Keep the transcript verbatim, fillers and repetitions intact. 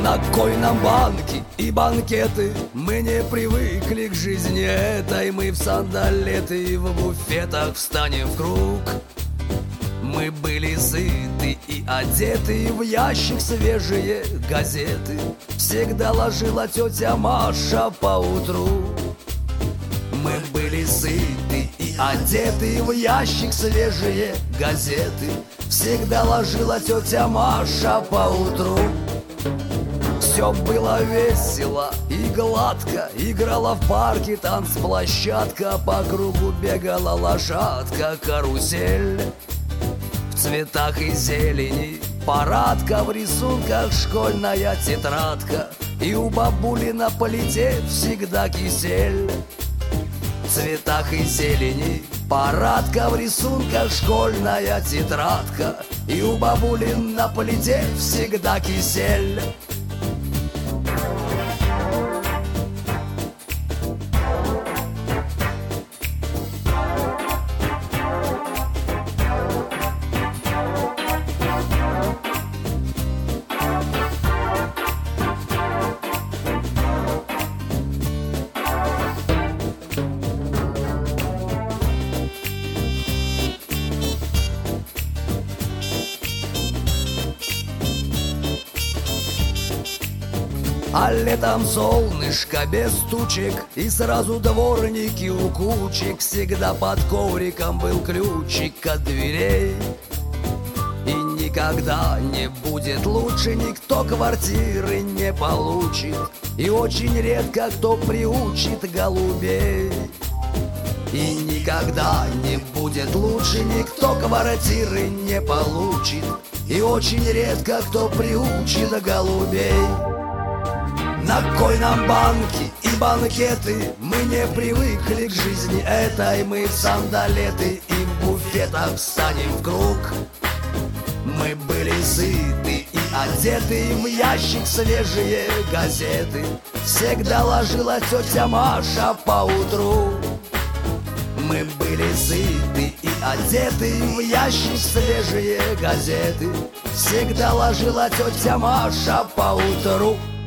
На кой нам банки и банкеты? Мы не привыкли к жизни этой. Мы в сандалеты и в буфетах встанем в круг. Мы были сыты и одеты, в ящик свежие газеты всегда ложила тетя Маша поутру. Мы были сыты и одеты, в ящик свежие газеты всегда ложила тетя Маша поутру. Все было весело и гладко, играла в парке танцплощадка, по кругу бегала лошадка, карусель. В цветах и зелени парадка, в рисунках школьная тетрадка, и у бабули на плите всегда кисель. В цветах и зелени парадка, в рисунках школьная тетрадка, и у бабули на плите всегда кисель. А летом солнышко без тучек, и сразу дворники у кучек. Всегда под ковриком был ключик от дверей. И никогда не будет лучше, никто квартиры не получит, и очень редко кто приучит голубей. И никогда не будет лучше, никто квартиры не получит, и очень редко кто приучит голубей. На кой нам банки и банкеты? Мы не привыкли к жизни этой. Мы в сандалеты и в буфетах встанем в круг. Мы были сыты и одеты, в ящик свежие газеты всегда ложила тетя Маша поутру. Мы были сыты и одеты, в ящик свежие газеты всегда ложила тетя Маша поутру.